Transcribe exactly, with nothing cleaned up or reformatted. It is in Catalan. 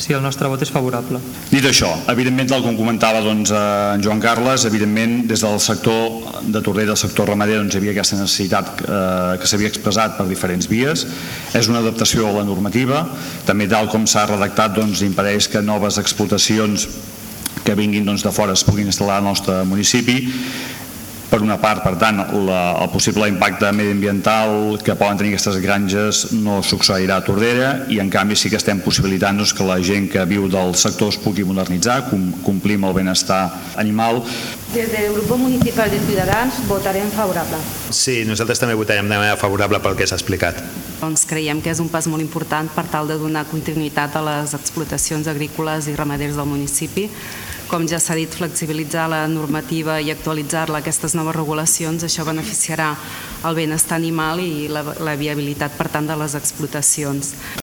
Sí, el nostre vot és favorable. Dit això, evidentment, tal com comentava doncs, en Joan Carles, evidentment des del sector de Tordera, del sector ramader, doncs, hi havia aquesta necessitat eh, que s'havia expressat per diferents vies. És una adaptació a la normativa, també tal com s'ha redactat doncs, impedeix que noves explotacions que vinguin doncs, de fora es puguin instal·lar al nostre municipi. Per una part, per tant, la, el possible impacte mediambiental que poden tenir aquestes granges no succeirà a Tordera i en canvi sí que estem possibilitant doncs, que la gent que viu del sector es pugui modernitzar, com, complir amb el benestar animal. Des del grup municipal de Ciutadans votarem favorable. Sí, nosaltres també votarem de manera favorable pel que s'ha explicat. Doncs creiem que és un pas molt important per tal de donar continuïtat a les explotacions agrícoles i ramaders del municipi. Com ja s'ha dit, flexibilitzar la normativa i actualitzar-la a aquestes noves regulacions, això beneficiarà el benestar animal i la, la viabilitat, per tant, de les explotacions.